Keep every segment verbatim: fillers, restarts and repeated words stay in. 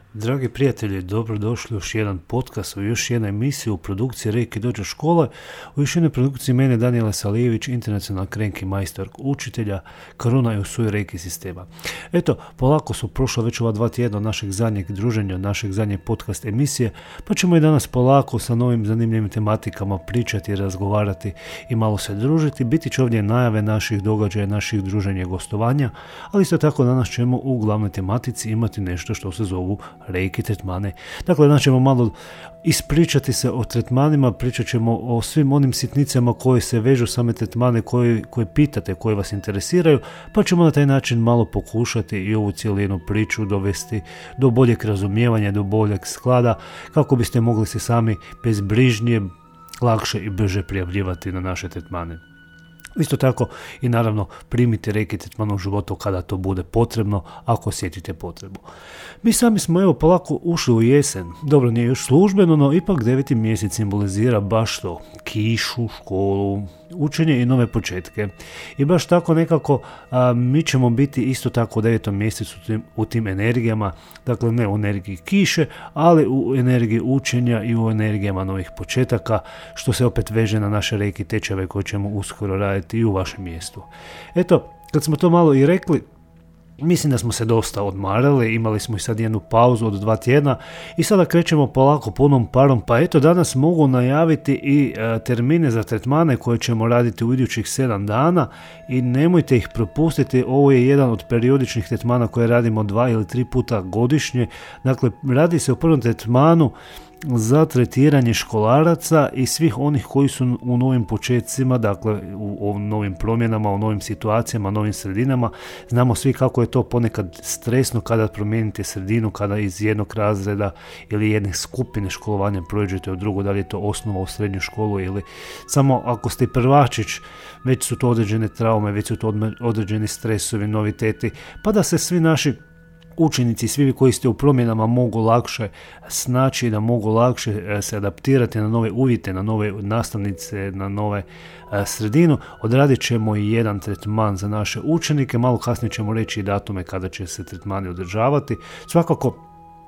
Dragi prijatelji, dobrodošli u još jedan podcast, u još jednu emisiju u produkciji Reiki Dojo škole, u još jednoj produkciji mene Danijela Salijević, internacionalna Krenki majstor učitelja Karuna i Usui Reiki sistema. Eto, polako su prošla već ova dva tjedna našeg zadnjeg druženja, našeg zadnjeg podcast emisije, pa ćemo i danas polako sa novim zanimljivim tematikama pričati, razgovarati i malo se družiti. Biti će ovdje najave naših događaja, naših druženja i gostovanja, ali isto tako danas ćemo u glavnoj tematici imati nešto što se zovu Reiki tretmane. Dakle, danas ćemo malo ispričati se o tretmanima, pričat ćemo o svim onim sitnicama koje se vežu same tretmane, koje, koje pitate, koje vas interesiraju, pa ćemo na taj način malo pokušati i ovu cijelu priču dovesti do boljeg razumijevanja, do boljeg sklada, kako biste mogli se sami bezbrižnije, lakše i brže prijavljivati na naše tretmane. Isto tako i naravno primite Reiki tretman u životu kada to bude potrebno, ako osjetite potrebu. Mi sami smo evo polako ušli u jesen. Dobro, nije još službeno, no ipak deveti mjesec simbolizira baš to, kišu, školu, učenje i nove početke. I baš tako nekako a, mi ćemo biti isto tako u devetom mjesecu u tim, u tim energijama, dakle ne u energiji kiše, ali u energiji učenja i u energijama novih početaka, što se opet veže na naše Reiki tečajeve koje ćemo uskoro raditi i u vašem mjestu. Eto, kad smo to malo i rekli, mislim da smo se dosta odmarali, imali smo i sad jednu pauzu od dva tjedna i sada krećemo polako punom parom, pa eto danas mogu najaviti i e, termine za tretmane koje ćemo raditi u idućih sedam dana i nemojte ih propustiti. Ovo je jedan od periodičnih tretmana koje radimo dva ili tri puta godišnje. Dakle, radi se o prvom tretmanu za tretiranje školaraca i svih onih koji su u novim početcima, dakle u, u novim promjenama, u novim situacijama, novim sredinama. Znamo svi kako je to ponekad stresno kada promijenite sredinu, kada iz jednog razreda ili jedne skupine školovanja prođete u drugo, da li je to osnova u srednju školu ili samo ako ste prvačić, već su to određene traume, već su to određeni stresovi, noviteti, pa da se svi naši učenici, svi koji ste u promjenama mogu lakše snaći, da mogu lakše se adaptirati na nove uvjete, na nove nastavnice, na nove sredinu. Odradit ćemo i jedan tretman za naše učenike, malo kasnije ćemo reći i datume kada će se tretmani održavati. Svakako,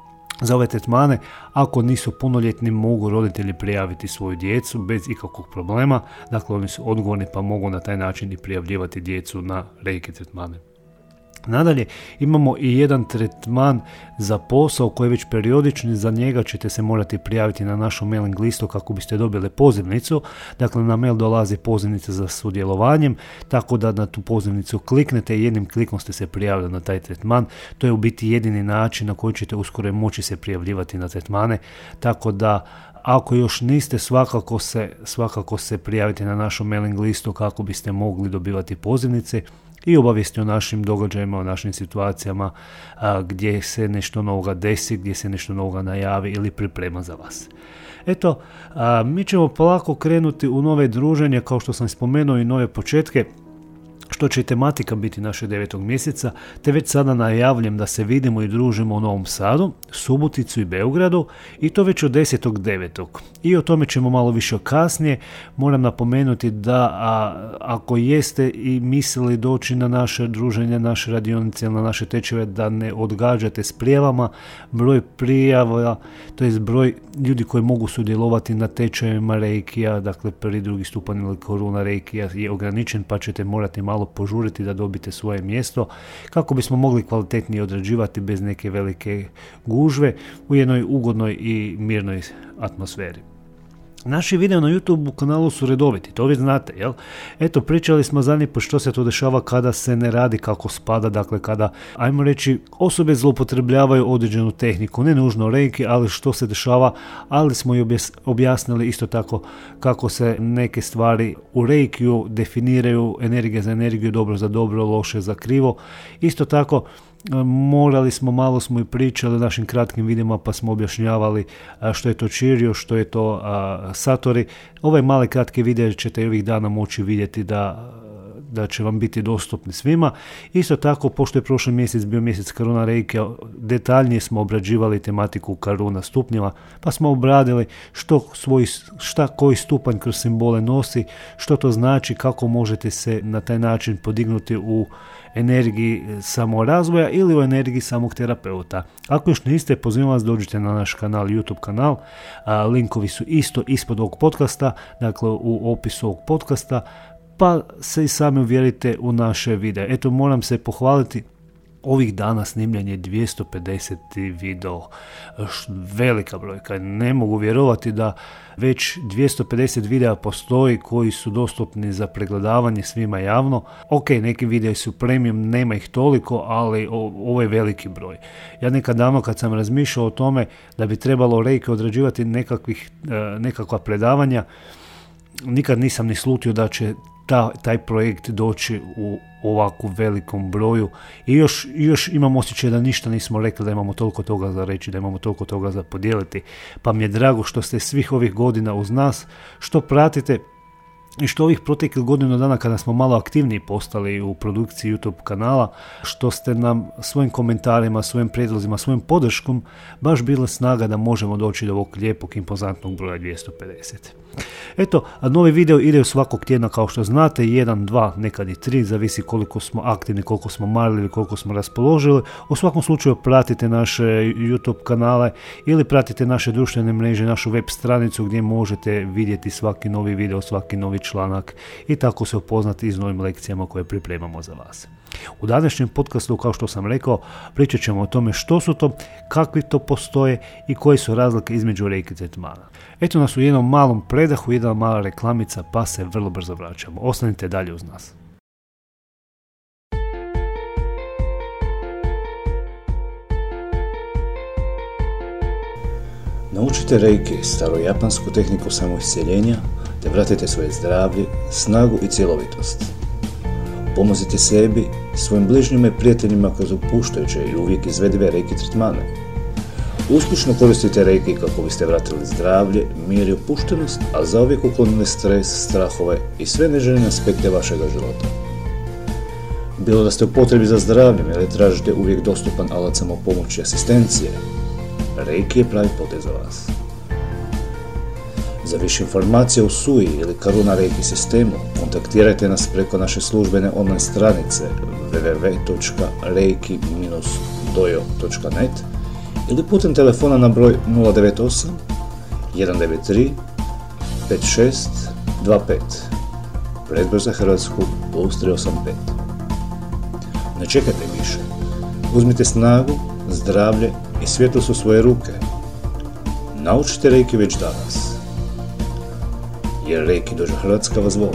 za ove tretmane, ako nisu punoljetni, mogu roditelji prijaviti svoju djecu bez ikakvog problema. Dakle, oni su odgovorni pa mogu na taj način i prijavljivati djecu na Reiki tretmane. Nadalje, imamo i jedan tretman za posao koji je već periodični, za njega ćete se morati prijaviti na našu mailing listu kako biste dobili pozivnicu. Dakle, na mail dolazi pozivnica za sudjelovanjem, tako da na tu pozivnicu kliknete i jednim klikom ste se prijavili na taj tretman. To je u biti jedini način na koji ćete uskoro moći se prijavljivati na tretmane, tako da ako još niste, svakako se, svakako se prijavite na našu mailing listu kako biste mogli dobivati pozivnice i obavijesti o našim događajima, o našim situacijama a, gdje se nešto novoga desi, gdje se nešto novoga najavi ili priprema za vas. Eto, a, mi ćemo polako krenuti u nove druženje, kao što sam spomenuo, i nove početke, što će tematika biti naše devetog mjeseca, te već sada najavljam da se vidimo i družimo u Novom Sadu, Suboticu i Beogradu, i to već od desetog devetog I o tome ćemo malo više kasnije. Moram napomenuti da a, ako jeste i mislili doći na naše druženje, naše radionice ili na naše tečeve, da ne odgađate s prijavama. Broj prijava, to je broj ljudi koji mogu sudjelovati na tečajevima Reikija, dakle prvi, drugi stupanj ili Karuna Reikija je ograničen, pa ćete morati malo požuriti da dobite svoje mjesto kako bismo mogli kvalitetnije odrađivati bez neke velike gužve u jednoj ugodnoj i mirnoj atmosferi. Naši video na YouTube kanalu su redoviti, to vi znate, jel? Eto, pričali smo zadnji put što se to dešava kada se ne radi kako spada, dakle kada, ajmo reći, osobe zloupotrebljavaju određenu tehniku, ne nužno Reiki, ali što se dešava, ali smo i objasnili isto tako kako se neke stvari u Reikiju definiraju, energija za energiju, dobro za dobro, loše za krivo. Isto tako, morali smo, malo smo i pričali u našim kratkim videima, pa smo objašnjavali što je to Čirio, što je to a, Satori. Ovaj mali kratki video ćete ovih dana moći vidjeti da da će vam biti dostupni svima. Isto tako, pošto je prošli mjesec bio mjesec Karuna Reiki, detaljnije smo obrađivali tematiku Karuna stupnjeva, pa smo obradili što svoj, šta koji stupanj kroz simbole nosi, što to znači, kako možete se na taj način podignuti u energiji samorazvoja ili u energiji samog terapeuta. Ako još niste, pozivam vas, dođite na naš kanal, YouTube kanal, a, linkovi su isto ispod ovog podcasta, dakle u opisu ovog podcasta, pa se i sami uvjerite u naše videe. Eto, moram se pohvaliti, ovih dana snimljanje dvjesto pedeset video, velika brojka, ne mogu vjerovati da već dvjesto pedeset videa postoji koji su dostupni za pregledavanje svima javno. Ok, neki videi su premium, nema ih toliko, ali ovo je veliki broj. Ja nekad davno kad sam razmišljao o tome da bi trebalo Reiki odrađivati nekakvih, nekakva predavanja, nikad nisam ni slutio da će ta, taj projekt doći u ovakvu velikom broju i još, još imam osjećaj da ništa nismo rekli, da imamo toliko toga za reći, da imamo toliko toga za podijeliti, pa mi je drago što ste svih ovih godina uz nas, što pratite i što ovih proteklih godinu dana kada smo malo aktivniji postali u produkciji YouTube kanala, što ste nam svojim komentarima, svojim prijedlozima, svojim podrškom baš bila snaga da možemo doći do ovog lijepog impozantnog broja dvjesto pedeset. Eto, a novi video ide svakog tjedna kao što znate, jedan, dva, nekad i tri, zavisi koliko smo aktivni, koliko smo marljivi, koliko smo raspoložili. U svakom slučaju pratite naše YouTube kanale ili pratite naše društvene mreže, našu web stranicu gdje možete vidjeti svaki novi video, svaki novi članak i tako se upoznati i s novim lekcijama koje pripremamo za vas. U današnjem podcastu, kao što sam rekao, pričat ćemo o tome što su to, kakvi to postoje i koje su razlike između Reiki tretmana. Eto nas u jednom malom predahu, jedna mala reklamica, pa se vrlo brzo vraćamo. Ostanite dalje uz nas. Naučite Reiki, starojapansku tehniku samoiscjeljenja, te vratite svoje zdravlje, snagu i cjelovitost. Pomozite sebi, svojim bližnjima i prijateljima kroz opuštajuće i uvijek izvedive Reiki tretmane. Uspješno koristite Reiki kako biste vratili zdravlje, mir i opuštenost, a zauvijek uklonili stres, strahove i sve neželjene aspekte vašega života. Bilo da ste u potrebi za zdravljem ili tražite uvijek dostupan alat samopomoći i asistencije, Reiki je pravi potez za vas. Za više informacija o Sui ili Karuna Reiki sistemu, kontaktirajte nas preko naše službene online stranice w w w točka reiki dash dojo točka net ili putem telefona na broj nula devet osam jedan devet tri pet šest dva pet, predbroj za Hrvatsku plus tri osam pet. Ne čekajte više, uzmite snagu, zdravlje i svjetlost u svoje ruke. Naučite Reiki već danas, jer Reiki dođe Hrvatska vas voli.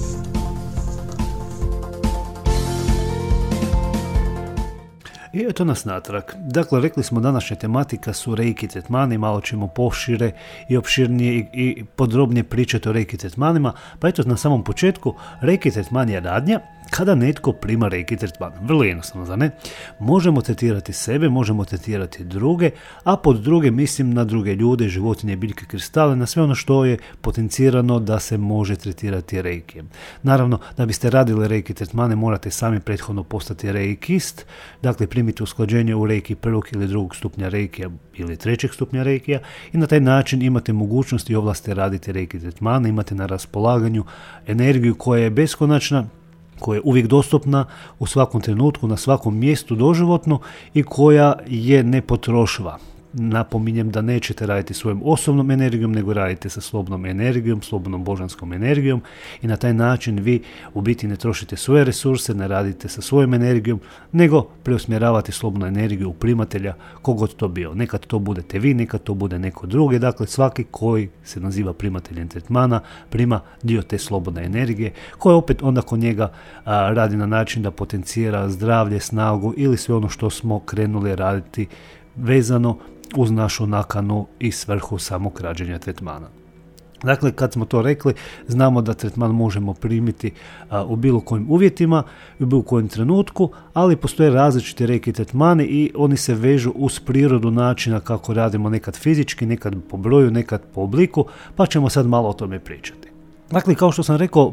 I eto nas natrag. Dakle, rekli smo današnja tematika su Reiki tretmani, malo ćemo pošire i opširnije i, i podrobnije pričati o Reiki tretmanima, pa eto na samom početku, Reiki tretman je radnja kada netko prima Reiki tretman. Vrlo jednostavno, zar ne? Možemo tretirati sebe, možemo tretirati druge, a pod druge mislim na druge ljude, životinje, biljke, kristale, na sve ono što je potencirano da se može tretirati Reikijem. Naravno, da biste radili Reiki tretmane morate sami prethodno postati reikist, dakle primiti usklađenje u Reiki prvog ili drugog stupnja Reikija ili trećeg stupnja Reikija i na taj način imate mogućnost i ovlasti raditi Reiki tretmane, imate na raspolaganju energiju koja je beskonačna, koja je uvijek dostupna u svakom trenutku, na svakom mjestu doživotno i koja je nepotrošiva. Napominjem da nećete raditi svojom osobnom energijom, nego radite sa slobodnom energijom, slobodnom božanskom energijom i na taj način vi u biti ne trošite svoje resurse, ne radite sa svojom energijom, nego preusmjeravate slobodnu energiju u primatelja, kogod to bio. Nekad to budete vi, nekad to bude neko drugi, dakle svaki koji se naziva primateljem tretmana prima dio te slobodne energije, koja opet onda kod njega a, radi na način da potencira zdravlje, snagu ili sve ono što smo krenuli raditi vezano uz našu nakanu i svrhu samog rađenja tretmana. Dakle, kad smo to rekli, znamo da tretman možemo primiti a, u bilo kojim uvjetima, u bilo kojem trenutku, ali postoje različiti Reiki tretmani i oni se vežu uz prirodu načina kako radimo, nekad fizički, nekad po broju, nekad po obliku, pa ćemo sad malo o tome pričati. Dakle, kao što sam rekao,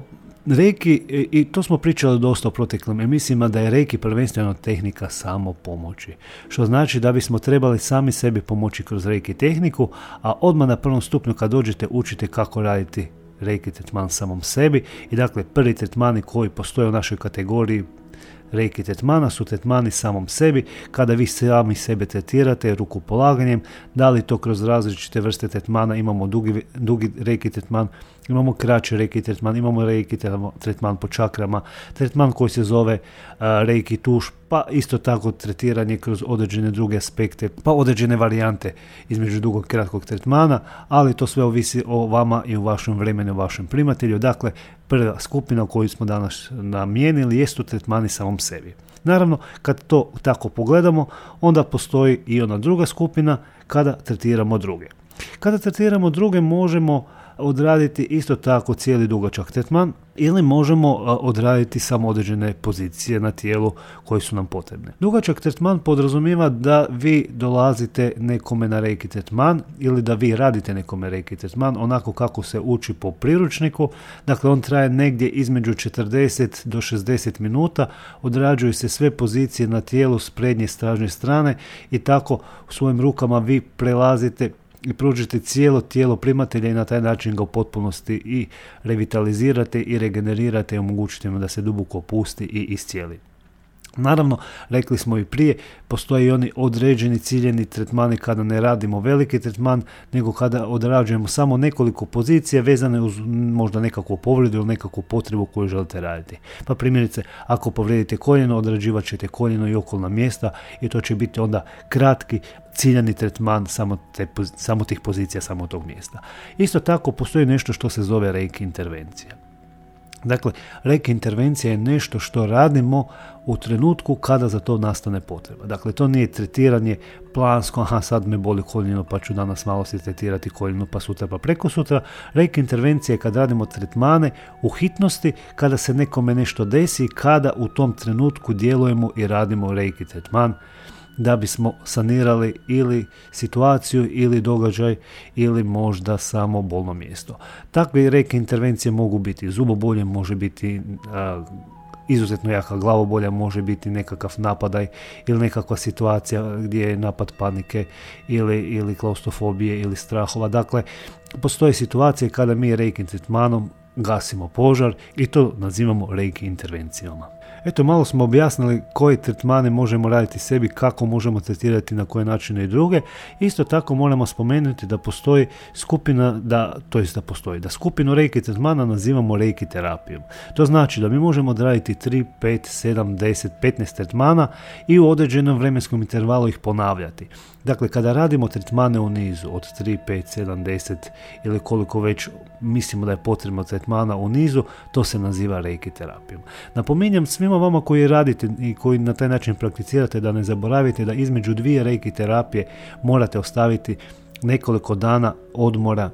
Reiki, i to smo pričali dosta o proteklim emisijama, da je Reiki prvenstveno tehnika samo pomoći. Što znači da bismo trebali sami sebi pomoći kroz Reiki tehniku, a odmah na prvom stupnju kad dođete učite kako raditi Reiki tretman samom sebi. I dakle, prvi tretmani koji postoje u našoj kategoriji Reiki tretmana su tretmani samom sebi, kada vi sami sebe tretirate rukopolaganjem, da li to kroz različite vrste tretmana, imamo dugi, dugi Reiki tretman, imamo kraći Reiki tretman, imamo Reiki tretman po čakrama, tretman koji se zove uh, Reiki tuš, pa isto tako tretiranje kroz određene druge aspekte, pa određene varijante između dugog i kratkog tretmana, ali to sve ovisi o vama i u vašem vremenu, u vašem primatelju. Dakle, prva skupina koju smo danas namijenili jesu tretmani samom sebi. Naravno, kad to tako pogledamo, onda postoji i ona druga skupina kada tretiramo druge. Kada tretiramo druge možemo odraditi isto tako cijeli dugačak tretman ili možemo odraditi samo određene pozicije na tijelu koje su nam potrebne. Dugačak tretman podrazumijeva da vi dolazite nekome na Reiki tretman ili da vi radite nekome Reiki tretman onako kako se uči po priručniku. Dakle, on traje negdje između četrdeset do šezdeset minuta, odrađuju se sve pozicije na tijelu s prednje stražnje strane i tako u svojim rukama vi prelazite i pružite cijelo tijelo primatelja i na taj način ga u potpunosti i revitalizirate i regenerirate i omogućite mu da se duboko opusti i iscijeli. Naravno, rekli smo i prije, postoje i oni određeni ciljeni tretmani kada ne radimo veliki tretman, nego kada odrađujemo samo nekoliko pozicija vezane uz možda nekakvu povredu ili nekakvu potrebu koju želite raditi. Pa primjerice, ako povredite koljeno, odrađivat ćete koljeno i okolna mjesta i to će biti onda kratki ciljani tretman samo, te, samo tih pozicija, samo tog mjesta. Isto tako postoji nešto što se zove Reiki intervencija. Dakle, Reiki intervencija je nešto što radimo u trenutku kada za to nastane potreba. Dakle, to nije tretiranje plansko, aha, sad me boli koljeno pa ću danas malo si tretirati koljeno pa sutra pa preko sutra. Reiki intervencija je kad radimo tretmane u hitnosti, kada se nekome nešto desi, kada u tom trenutku djelujemo i radimo Reiki tretman da bismo sanirali ili situaciju ili događaj ili možda samo bolno mjesto. Takve Reiki intervencije mogu biti zubobolje, može biti a, izuzetno jaka glavobolja, može biti nekakav napadaj ili nekakva situacija gdje je napad panike ili, ili klaustrofobije ili strahova. Dakle, postoje situacije kada mi Reiki tretmanom gasimo požar i to nazivamo Reiki intervencijama. Eto, malo smo objasnili koje tretmane možemo raditi sebi, kako možemo tretirati na koje načine i druge. Isto tako moramo spomenuti da postoji skupina, da, to jest da postoji, da skupinu Reiki tretmana nazivamo Reiki terapijom. To znači da mi možemo odraditi tri, pet, sedam, deset, petnaest tretmana i u određenom vremenskom intervalu ih ponavljati. Dakle, kada radimo tretmane u nizu od tri, pet, sedam, deset ili koliko već mislimo da je potrebno tretmana u nizu, to se naziva Reiki terapijom. Napominjem svima vama koji radite i koji na taj način prakticirate da ne zaboravite da između dvije Reiki terapije morate ostaviti nekoliko dana odmora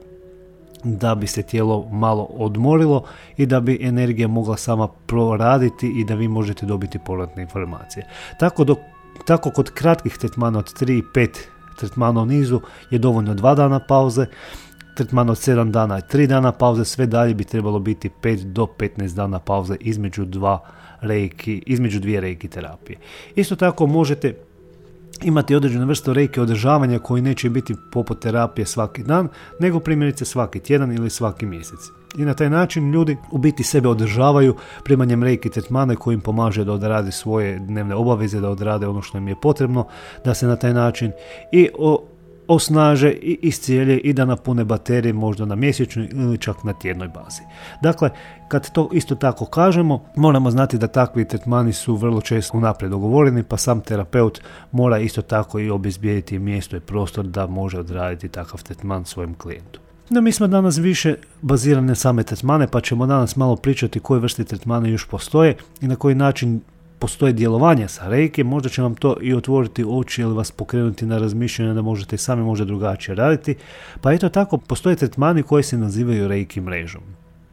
da bi se tijelo malo odmorilo i da bi energija mogla sama proraditi i da vi možete dobiti povratne informacije. Tako dok Tako kod kratkih tretmana od tri i pet tretmana u nizu je dovoljno dva dana pauze, tretman od sedam dana je tri dana pauze, sve dalje bi trebalo biti pet do petnaest dana pauze između, dva reiki, između dvije Reiki terapije. Isto tako možete imati određene vrste Reiki održavanja koji neće biti poput terapije svaki dan, nego primjerice svaki tjedan ili svaki mjesec. I na taj način ljudi u biti sebe održavaju primanjem Reiki tretmana koji im pomaže da odrade svoje dnevne obaveze, da odrade ono što im je potrebno, da se na taj način i o, osnaže i iscijelje i da napune baterije možda na mjesečnoj ili čak na tjednoj bazi. Dakle, kad to isto tako kažemo, moramo znati da takvi tretmani su vrlo često unaprijed dogovoreni, pa sam terapeut mora isto tako i obezbijediti mjesto i prostor da može odraditi takav tretman svojem klijentu. No, mi smo danas više bazirani na same tretmane, pa ćemo danas malo pričati koje vrste tretmana još postoje i na koji način postoje djelovanje sa Reiki. Možda će vam to i otvoriti oči ili vas pokrenuti na razmišljanje da možete sami možda drugačije raditi. Pa eto tako, postoje tretmani koji se nazivaju Reiki mrežom.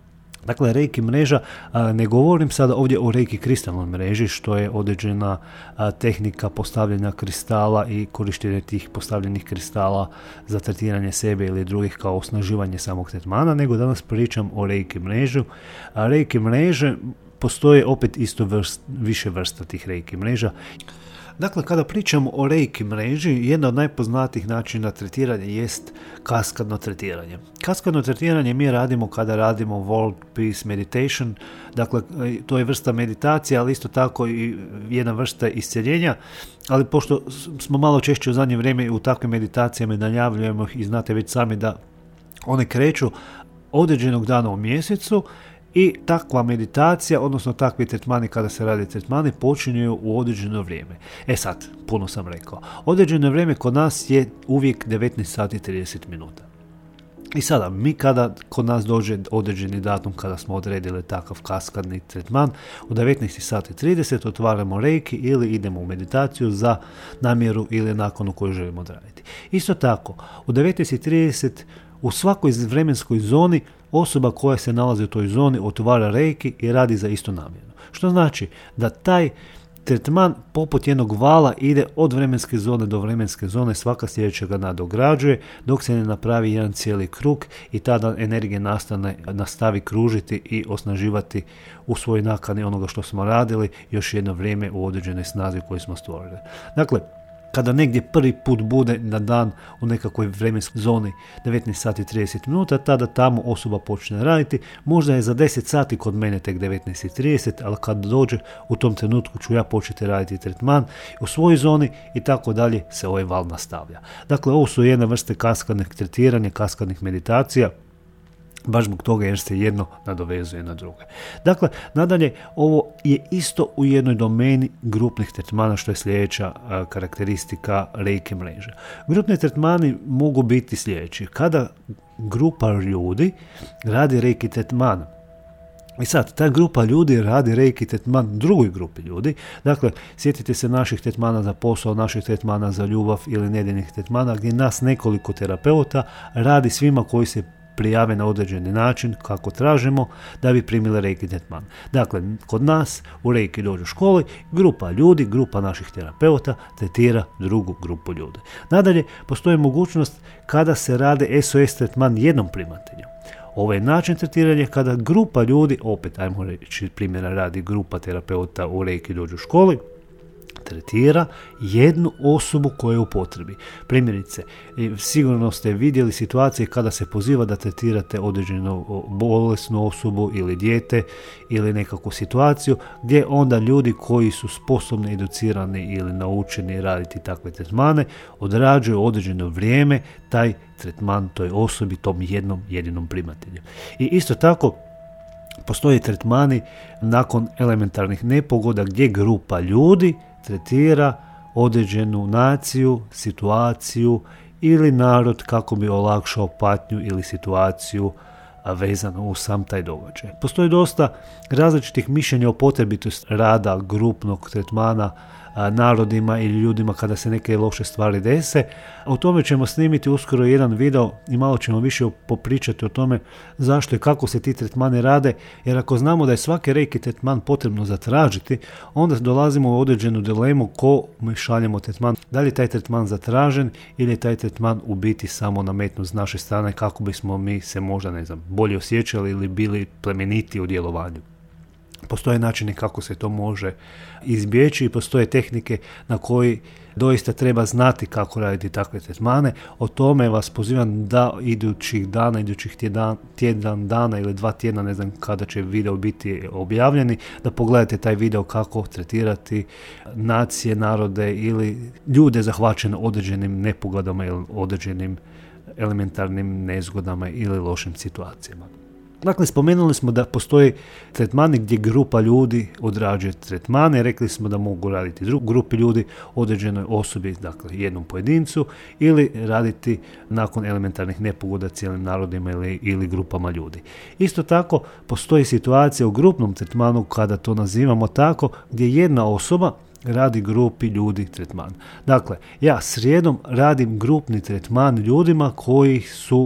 Dakle, Reiki mreža, ne govorim sada ovdje o Reiki kristalnoj mreži, što je određena tehnika postavljanja kristala i korištenje tih postavljenih kristala za tretiranje sebe ili drugih kao osnaživanje samog tretmana, nego danas pričam o Reiki mrežu. A Reiki mreže postoje opet isto vrst, više vrsta tih Reiki mreža. Dakle, kada pričamo o Reiki mreži, jedna od najpoznatijih načina tretiranja jest kaskadno tretiranje. Kaskadno tretiranje mi radimo kada radimo World Peace Meditation, dakle to je vrsta meditacije, ali isto tako i jedna vrsta isceljenja, ali pošto smo malo češće u zadnje vrijeme u takvim meditacijama najavljujemo i znate već sami da one kreću određenog dana u mjesecu, i takva meditacija, odnosno takvi tretmani kada se radi tretmani, počinju u određeno vrijeme. E sad, puno sam rekao, određeno vrijeme kod nas je uvijek devetnaest sati i trideset minuta. I sada, mi kada kod nas dođe određeni datum kada smo odredili takav kaskadni tretman, u devetnaest sati i trideset otvaramo Reiki ili idemo u meditaciju za namjeru ili nakonu koju želimo odraditi. Isto tako, u devetnaest trideset u svakoj vremenskoj zoni osoba koja se nalazi u toj zoni otvara Reiki i radi za istu namjenu. Što znači da taj tretman poput jednog vala ide od vremenske zone do vremenske zone, svaka sljedeća ga nadograđuje dok se ne napravi jedan cijeli krug i tada energija nastane, nastavi kružiti i osnaživati u svojoj nakani onoga što smo radili još jedno vrijeme u određenoj snazi koju smo stvorili. Dakle, kada negdje prvi put bude na dan u nekakvoj vremenskoj zoni devetnaest sati i trideset minuta, tada tamo osoba počne raditi. Možda je za deset sati kod mene tek devetnaest i trideset, ali kad dođe u tom trenutku ću ja početi raditi tretman u svojoj zoni i tako dalje se ovaj val nastavlja. Dakle, ovo su jedna vrste kaskadnih tretiranja, kaskadnih meditacija, baš zbog toga jer se jedno nadovezuje na drugo. Dakle, nadalje, ovo je isto u jednoj domeni grupnih tretmana, što je sljedeća a, karakteristika Reiki mreže. Grupni tretmani mogu biti sljedeći. Kada grupa ljudi radi Reiki tretman, i sad, ta grupa ljudi radi Reiki tretman drugoj grupi ljudi. Dakle, sjetite se naših tretmana za posao, naših tretmana za ljubav ili nedeljnih tretmana, gdje nas nekoliko terapeuta radi svima koji se prijave na određeni način kako tražimo da bi primili Reiki tretman. Dakle, kod nas u Reiki dođu školi, grupa ljudi, grupa naših terapeuta tretira drugu grupu ljudi. Nadalje, postoji mogućnost kada se rade S O S tretman jednom primatelju. Ovo je način tretiranja kada grupa ljudi, opet ajmo reći primjera radi grupa terapeuta u Reiki dođu u školi, tretira jednu osobu koja je u potrebi. Primjerice, sigurno ste vidjeli situacije kada se poziva da tretirate određenu bolesnu osobu ili dijete ili nekakvu situaciju gdje onda ljudi koji su sposobni, educirani ili naučeni raditi takve tretmane odrađuju određeno vrijeme taj tretman toj osobi, tom jednom jedinom primatelju. I isto tako postoje tretmani nakon elementarnih nepogoda gdje grupa ljudi tretira određenu naciju, situaciju ili narod kako bi olakšao patnju ili situaciju vezano uz sam taj događaj. Postoji dosta različitih mišljenja o potrebitosti rada grupnog tretmana narodima ili ljudima kada se neke loše stvari dese. O tome ćemo snimiti uskoro jedan video i malo ćemo više popričati o tome zašto i kako se ti tretmani rade, jer ako znamo da je svaki Reiki tretman potrebno zatražiti, onda dolazimo u određenu dilemu ko mi šaljemo tretman. Da li je taj tretman zatražen ili je taj tretman u biti samo nametnut s naše strane kako bismo mi se možda, ne znam, bolje osjećali ili bili plemeniti u djelovanju. Postoje načini kako se to može izbjeći i postoje tehnike na koji doista treba znati kako raditi takve tretmane. O tome vas pozivam da idućih dana, idućih tjedan, tjedan dana ili dva tjedna, ne znam kada će video biti objavljeni, da pogledate taj video kako tretirati nacije, narode ili ljude zahvaćene određenim nepogodama ili određenim elementarnim nezgodama ili lošim situacijama. Dakle, spomenuli smo da postoji tretmani gdje grupa ljudi odrađuje tretmane, rekli smo da mogu raditi drugu grupi ljudi, određenoj osobi, dakle jednom pojedincu, ili raditi nakon elementarnih nepogoda cijelim narodima ili, ili grupama ljudi. Isto tako, postoji situacija u grupnom tretmanu, kada to nazivamo tako, gdje jedna osoba radi grupi ljudi tretman. Dakle, ja srijedom radim grupni tretman ljudima koji su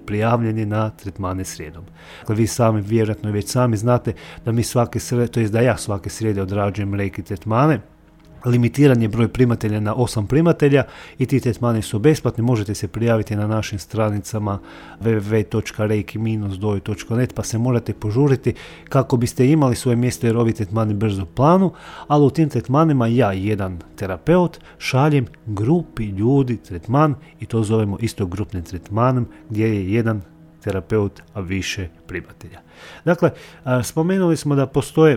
prijavljeni na tretmane srijedom. Dakle, vi sami, vjerojatno već sami znate da mi svake srijede, to jest da ja svake srijede odrađujem reiki tretmane. Limitiran je broj primatelja na osam primatelja i ti tretmani su besplatni. Možete se prijaviti na našim stranicama w w w točka reiki dash dojo točka net pa se morate požuriti kako biste imali svoje mjesto, jer ovi tretmani brzo planu, ali u tim tretmanima ja, jedan terapeut, šaljem grupi ljudi tretman i to zovemo isto grupnim tretmanom gdje je jedan terapeut, a više primatelja. Dakle, spomenuli smo da postoje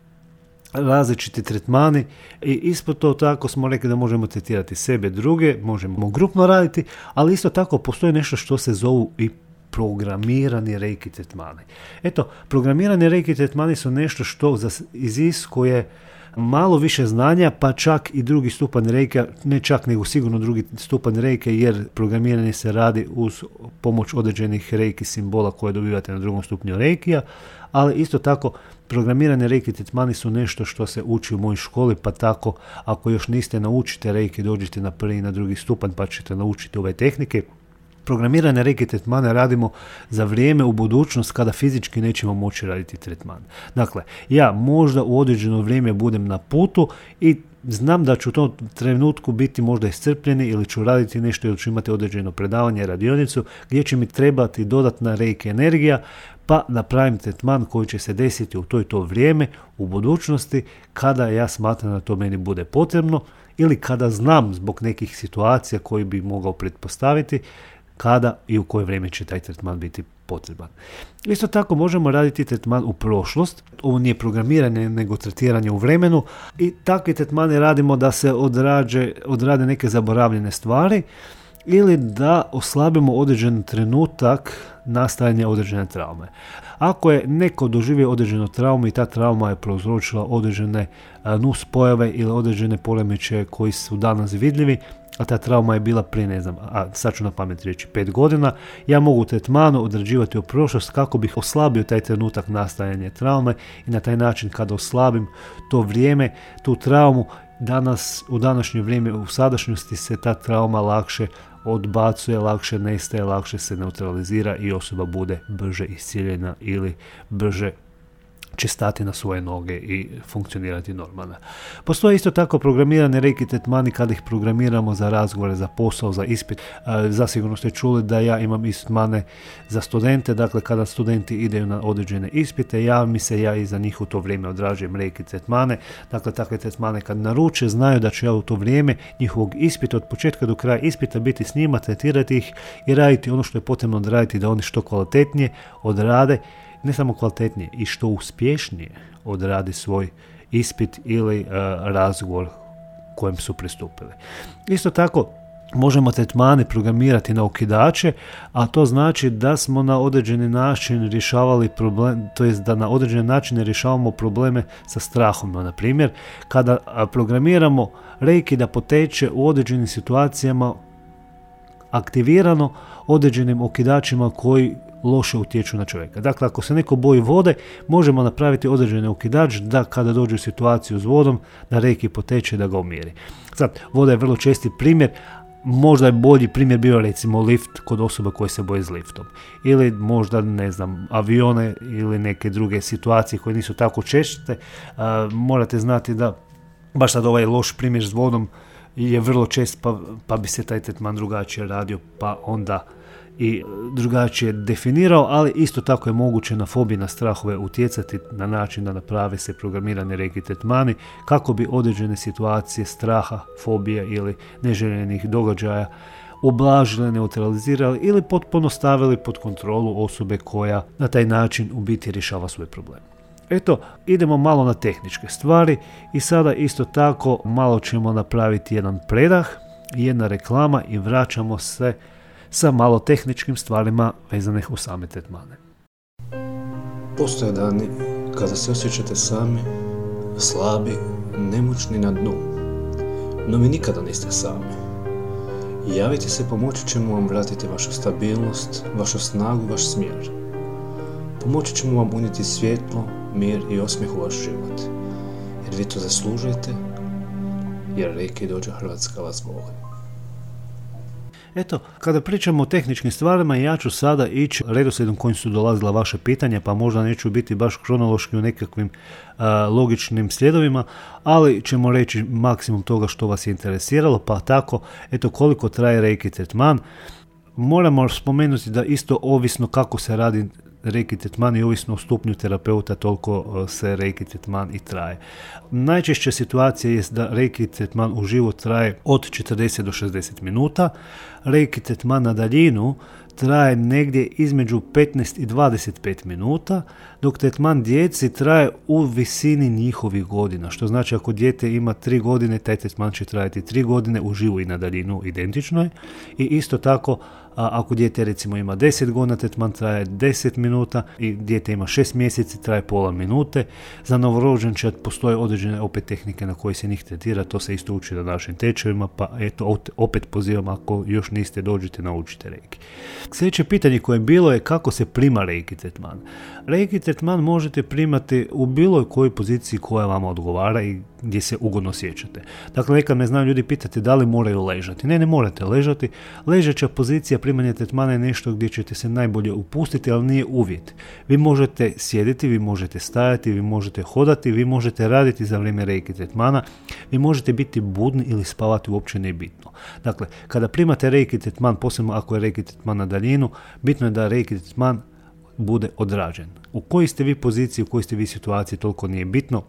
različiti tretmani i ispod to tako smo rekli da možemo tretirati sebe, druge, možemo grupno raditi, ali isto tako postoji nešto što se zovu i programirani reiki tretmani. Eto, programirani reiki tretmani su nešto što iziskuje malo više znanja, pa čak i drugi stupanj reika, ne čak nego sigurno drugi stupanj reike, jer programiranje se radi uz pomoć određenih reiki simbola koje dobivate na drugom stupnju reikija, ali isto tako programirane reiki tretmani su nešto što se uči u mojoj školi, pa tako ako još niste naučite reiki, dođite na prvi i na drugi stupanj pa ćete naučiti ove tehnike. Programirane reiki tretmane radimo za vrijeme u budućnost kada fizički nećemo moći raditi tretman. Dakle, ja možda u određeno vrijeme budem na putu i znam da ću u tom trenutku biti možda iscrpljeni ili ću raditi nešto ili ću imati određeno predavanje, radionicu gdje će mi trebati dodatna reiki energija, pa napravim tretman koji će se desiti u to i to vrijeme u budućnosti kada ja smatram da to meni bude potrebno ili kada znam zbog nekih situacija koji bi mogao pretpostaviti kada i u koje vrijeme će taj tretman biti potreban. Isto tako možemo raditi tretman u prošlost. Ovo nije programiranje nego tretiranje u vremenu i takvi tretmani radimo da se odrađe, odrade neke zaboravljene stvari ili da oslabimo određen trenutak nastajanja određene traume. Ako je neko doživio određenu traumu i ta trauma je prouzročila određene nuspojave ili određene poremećaje koji su danas vidljivi, a ta trauma je bila prije, ne znam, a sad ću na pamet reći, pet godina, ja mogu tretmanu odrađivati u prošlost kako bih oslabio taj trenutak nastajanja traume i na taj način kada oslabim to vrijeme, tu traumu, danas, u današnje vrijeme, u sadašnjosti se ta trauma lakše odbacuje, lakše nestaje, lakše se neutralizira i osoba bude brže iscijeljena ili brže će stati na svoje noge i funkcionirati normalno. Postoje isto tako programirane reiki tretmani kada ih programiramo za razgovore, za posao, za ispit. Zasigurno ste čuli da ja imam tretmane za studente, dakle kada studenti ideju na određene ispite, ja mi se ja i za njih u to vrijeme odrađujem reiki tretmane. Dakle, takve tretmane kad naruče, znaju da ću ja u to vrijeme njihovog ispita od početka do kraja ispita biti s njima, tretirati ih i raditi ono što je potrebno odraditi da oni što kvalitetnije odrade, ne samo kvalitetnije, i što uspješnije odradi svoj ispit ili uh, razgovor kojem su pristupili. Isto tako, možemo tretmane programirati na okidače, a to znači da smo na određeni način rješavali problem, to jest da na određeni način rješavamo probleme sa strahom. Na primjer, kada programiramo reiki da poteče u određenim situacijama aktivirano određenim okidačima koji loše utječu na čovjeka. Dakle, ako se neko boji vode, možemo napraviti određeni okidač da kada dođe u situaciju s vodom, da reiki poteče da ga umiri. Sad, voda je vrlo česti primjer, možda je bolji primjer bio recimo lift kod osoba koje se boje s liftom. Ili možda, ne znam, avione ili neke druge situacije koje nisu tako česte. Uh, morate znati da baš sad ovaj loš primjer s vodom je vrlo čest, pa, pa bi se taj tretman drugačije radio, pa onda i drugačije definirao, ali isto tako je moguće na fobije, na strahove utjecati na način da naprave se programirani reiki tretmani kako bi određene situacije straha, fobije ili neželjenih događaja ublažili, neutralizirali ili potpuno stavili pod kontrolu osobe koja na taj način u biti rješava svoj problem. Eto, idemo malo na tehničke stvari i sada isto tako malo ćemo napraviti jedan predah, jedna reklama i vraćamo se sa malo tehničkim stvarima vezanih u same tretmane. Postoje dani kada se osjećate sami, slabi, nemoćni na dnu, no vi nikada niste sami. Javite se, pomoći ćemo vam vratiti vašu stabilnost, vašu snagu, vaš smjer. Pomoći ćemo vam unijeti svjetlo, mir i osmijeh u vaš život, jer vi to zaslužujete, jer Reiki Dojo Hrvatska vas voli. Eto, kada pričamo o tehničkim stvarima, ja ću sada ići redoslijedom kojim su dolazila vaše pitanja, pa možda neću biti baš kronološki u nekakvim a, logičnim sljedovima, ali ćemo reći maksimum toga što vas je interesiralo, pa tako, eto koliko traje reiki tretman. Moramo spomenuti da isto ovisno kako se radi reiki tretman i ovisno o stupnju terapeuta toliko se reiki tretman i traje. Najčešća situacija je da reiki tretman u živo traje od četrdeset do šezdeset minuta, reiki tretman na daljinu traje negdje između petnaest i dvadeset pet minuta, dok tretman djeci traje u visini njihovih godina, što znači ako dijete ima tri godine, taj tretman će trajati tri godine u živo i na daljinu identično je. I isto tako, a ako dijete recimo ima deset godina, tretman traje deset minuta i dijete ima šest mjeseci, traje pola minute. Za novorođenčad postoje određene opet tehnike na koje se njih tretira, to se isto uči na našim tečajevima, pa eto opet pozivam ako još niste dođite naučite reiki. Sljedeće pitanje koje je bilo je kako se prima reiki tretman. Reiki tretman možete primati u bilo kojoj poziciji koja vama odgovara i gdje se ugodno osjećate. Dakle, nekad me znaju ljudi pitati da li moraju ležati. Ne, ne morate ležati. Ležeća pozicija primanja tretmana je nešto gdje ćete se najbolje upustiti, ali nije uvjet. Vi možete sjediti, vi možete stajati, vi možete hodati, vi možete raditi za vrijeme reiki tretmana, vi možete biti budni ili spavati, uopće ne bitno. Dakle, kada primate reiki tretman, posebno ako je reiki tretman na daljinu, bitno je da reiki tretman bude odrađen. U kojoj ste vi poziciji, u kojoj ste vi situaciji, toliko nije bitno.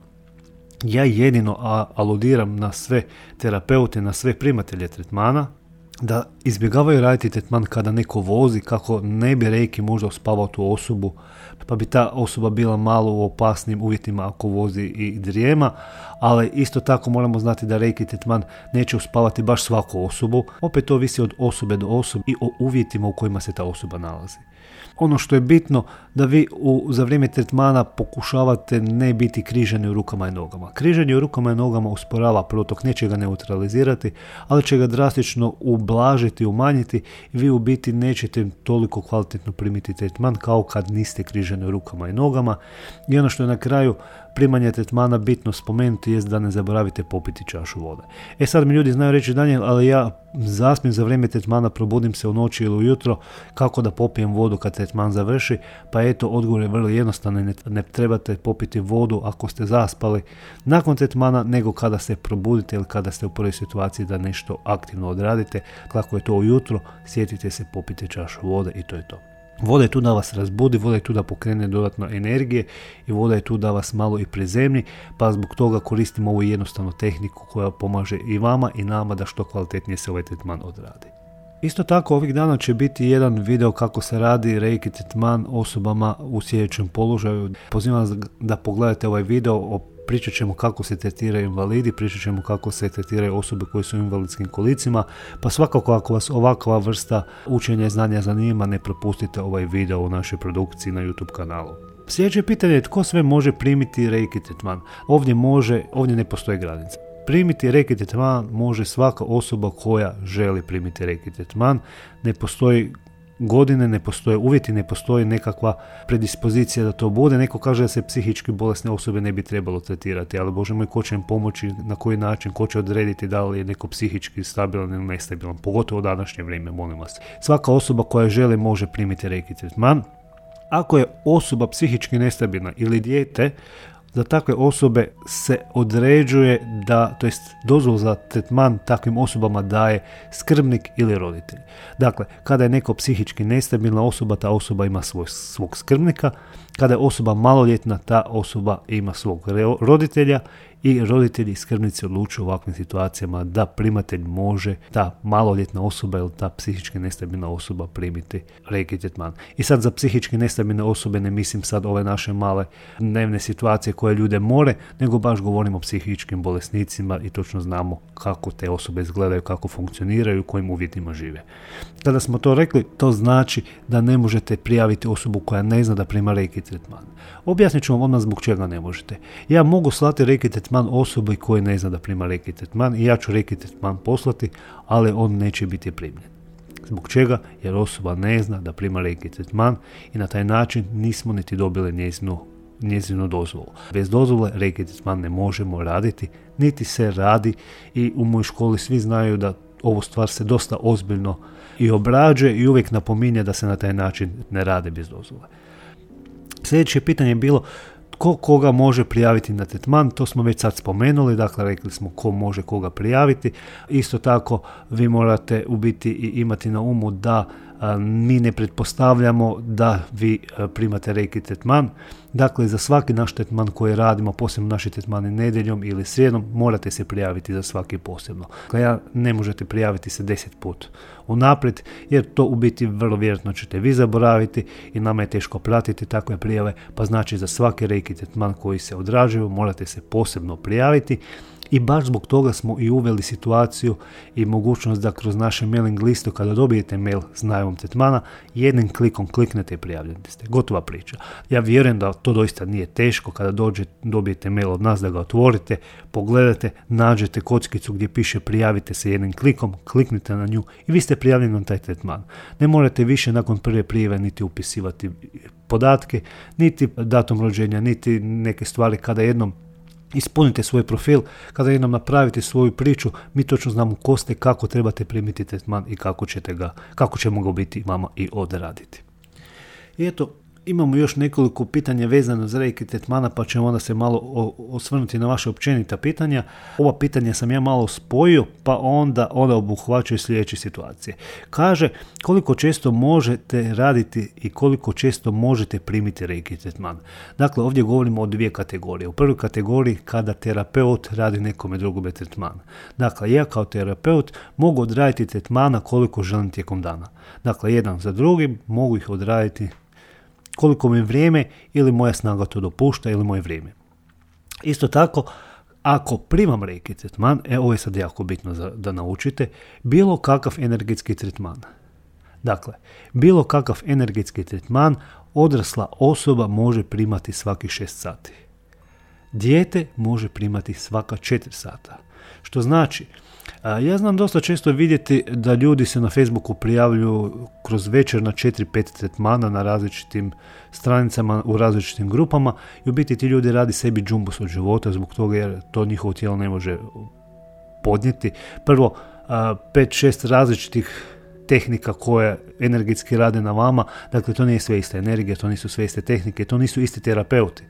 Ja jedino a, aludiram na sve terapeute, na sve primatelje tretmana, da izbjegavaju raditi tretman kada neko vozi, kako ne bi reiki možda uspavao tu osobu, pa bi ta osoba bila malo u opasnim uvjetima ako vozi i drijema, ali isto tako moramo znati da reiki tretman neće uspavati baš svaku osobu, opet to ovisi od osobe do osobe i o uvjetima u kojima se ta osoba nalazi. Ono što je bitno da vi u, za vrijeme tretmana pokušavate ne biti križani u rukama i nogama. Križanje u rukama i nogama usporava protok, neće ga neutralizirati, ali će ga drastično ublažiti, umanjiti i vi u biti nećete toliko kvalitetno primiti tretman kao kad niste križani u rukama i nogama. I ono što je na kraju primanje tretmana bitno spomenuti jest da ne zaboravite popiti čašu vode. E sad mi ljudi znaju reći, Daniel, ali ja zaspim za vrijeme tretmana, probudim se u noći ili ujutro, kako da popijem vodu kad tretman završi? Pa eto, odgovor je vrlo jednostavan, ne, ne trebate popiti vodu ako ste zaspali nakon tretmana, nego kada se probudite ili kada ste u prvoj situaciji da nešto aktivno odradite. Kako je to ujutro, sjetite se, popite čašu vode i to je to. Voda je tu da vas razbudi, voda je tu da pokrene dodatno energije i voda je tu da vas malo i prizemlji, pa zbog toga koristimo ovu jednostavnu tehniku koja pomaže i vama i nama da što kvalitetnije se ovaj tretman odradi. Isto tako ovih dana će biti jedan video kako se radi reiki tretman osobama u sjedećem položaju. Pozivam vas da pogledate ovaj video, pričat ćemo kako se tretiraju invalidi, pričat ćemo kako se tretiraju osobe koje su u invalidskim kolicima, pa svakako ako vas ovakva vrsta učenja i znanja zanima, ne propustite ovaj video u našoj produkciji na YouTube kanalu. Sljedeće pitanje je tko sve može primiti reiki tretman. Ovdje može, ovdje ne postoje granice. Primiti reiki tretman može svaka osoba koja želi primiti reiki tretman. Ne postoji godine, ne postoje uvjeti, ne postoji nekakva predispozicija da to bude. Neko kaže da se psihički bolesne osobe ne bi trebalo tretirati, ali Bože moj, ko će im pomoći, na koji način, ko će odrediti da li je neko psihički stabilan ili nestabilan, pogotovo u današnje vrijeme, molim vas. Svaka osoba koja želi može primiti reiki tretman. Ako je osoba psihički nestabilna ili dijete, za takve osobe se određuje da, to jest dozvolu za tretman takvim osobama daje skrbnik ili roditelj. Dakle, kada je neko psihički nestabilna osoba, ta osoba ima svoj, svog skrbnika. Kada je osoba maloljetna, ta osoba ima svog roditelja i roditelji i skrbnici odlučuju u ovakvim situacijama da primatelj može, ta maloljetna osoba ili ta psihički nestabilna osoba primiti reiki tretman. I sad za psihički nestabilne osobe ne mislim sad ove naše male dnevne situacije koje ljude more, nego baš govorimo o psihičkim bolesnicima i točno znamo kako te osobe izgledaju, kako funkcioniraju, u kojim uvjetima žive. Kada smo to rekli, to znači da ne možete prijaviti osobu koja ne zna da prima reiki tretman. Objasnit ću vam odmah zbog čega ne možete. Ja mogu slati reiki tretman osobi koji ne zna da prima reiki tretman i ja ću reiki tretman poslati, ali on neće biti primljen. Zbog čega? Jer osoba ne zna da prima reiki tretman i na taj način nismo niti dobili njezinu, njezinu dozvolu. Bez dozvole reiki tretman ne možemo raditi, niti se radi i u mojoj školi svi znaju da ovu stvar se dosta ozbiljno i obrađuje i uvijek napominje da se na taj način ne radi bez dozvole. Sljedeće pitanje je bilo ko koga može prijaviti na tretman, to smo već sad spomenuli, dakle rekli smo ko može koga prijaviti. Isto tako vi morate u biti i imati na umu da a, mi ne pretpostavljamo da vi a, primate reiki tretman. Dakle, za svaki naš tretman koji radimo, posebno naši tretmani nedjeljom ili srijedom, morate se prijaviti za svaki posebno. Dakle, ja ne možete prijaviti se deset put unaprijed, jer to u biti vrlo vjerojatno ćete vi zaboraviti i nama je teško pratiti takve prijave, pa znači za svaki reiki tretman koji se odrađuju morate se posebno prijaviti. I baš zbog toga smo i uveli situaciju i mogućnost da kroz naše mailing listu kada dobijete mail s najavom tretmana, jednim klikom kliknete i prijavljate ste. Gotova priča. Ja vjerujem da to doista nije teško kada dođe, dobijete mail od nas, da ga otvorite, pogledate, nađete kockicu gdje piše prijavite se jednim klikom, kliknite na nju i vi ste prijavljeni na taj tretman. Ne morate više nakon prve prijave niti upisivati podatke, niti datum rođenja, niti neke stvari. Kada jednom ispunite svoj profil, kada jednom napravite svoju priču, mi točno znamo ko ste, kako trebate primiti tretman i kako ćete ga, kako ćemo ga biti vama i odraditi. I eto, imamo još nekoliko pitanja vezano za reiki tretmana, pa ćemo onda se malo osvrnuti na vaše općenita pitanja. Ova pitanja sam ja malo spojio, pa onda onda obuhvaćaju sljedeće situacije. Kaže, koliko često možete raditi i koliko često možete primiti reiki tretman. Dakle, ovdje govorimo o dvije kategorije. U prvoj kategoriji kada terapeut radi nekome drugome tretman. Dakle, ja kao terapeut mogu odraditi tretmana koliko želim tijekom dana. Dakle, jedan za drugim mogu ih odraditi koliko mi vrijeme ili moja snaga to dopušta ili moje vrijeme. Isto tako, ako primam reiki tretman, e, ovo je sad jako bitno za, da naučite, bilo kakav energetski tretman. Dakle, bilo kakav energetski tretman odrasla osoba može primati svakih šest sati. Dijete može primati svaka četiri sata. Što znači, ja znam dosta često vidjeti da ljudi se na Facebooku prijavljuju kroz večer na četiri pet tretmana na različitim stranicama, u različitim grupama i u biti ti ljudi radi sebi džumbus od života zbog toga jer to njihovo tijelo ne može podnijeti. Prvo, pet šest različitih tehnika koje energetski rade na vama, dakle to nije sve ista energija, to nisu sve iste tehnike, to nisu isti terapeuti.